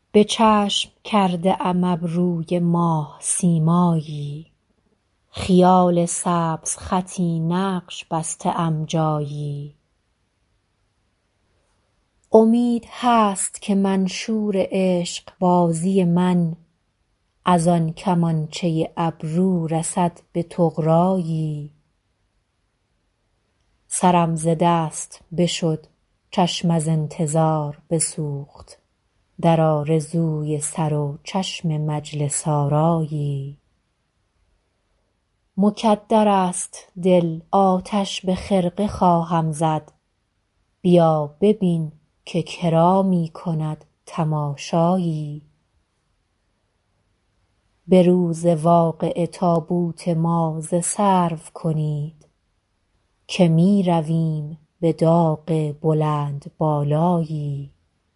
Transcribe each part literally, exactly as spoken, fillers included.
به چشم کرده ام ابروی ماه سیمایی، خیال سبزخطی نقش بسته ام جایی. امید هست که منشور عشقبازی من، از آن کمانچه ابرو رسد به طغرایی. سرم ز دست بشد، چشم از انتظار بسوخت، در آرزوی سر و چشم مجلس آرایی. مکدر است دل آتش به خرقه خواهم زد، بیا ببین که کرا می کند تماشایی. به روز واقعه تابوت ما ز سرو کنید، که می رویم به داغ بلندبالایی.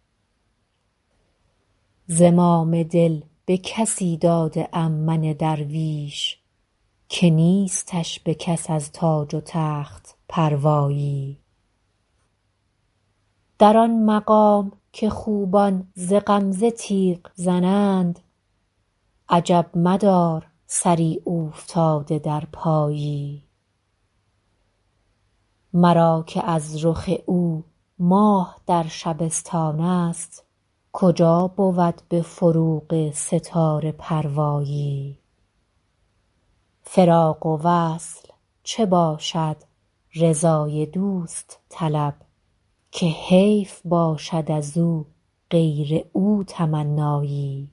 زمام دل به کسی داده ام من درویش، که نیستش به کس از تاج و تخت پروایی. در آن مقام که خوبان ز غمزه تیغ زنند، عجب مدار سری اوفتاده در پایی. مرا که از رخ او ماه در شبستان است، کجا بود به فروغ ستاره پروایی. فراق و وصل چه باشد رضای دوست طلب، که حیف باشد از او غیر او تمنایی.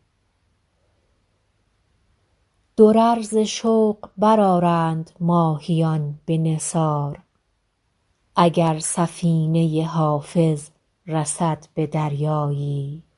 درر ز شوق برآرند ماهیان به نثار، اگر سفینه حافظ رسد به دریایی.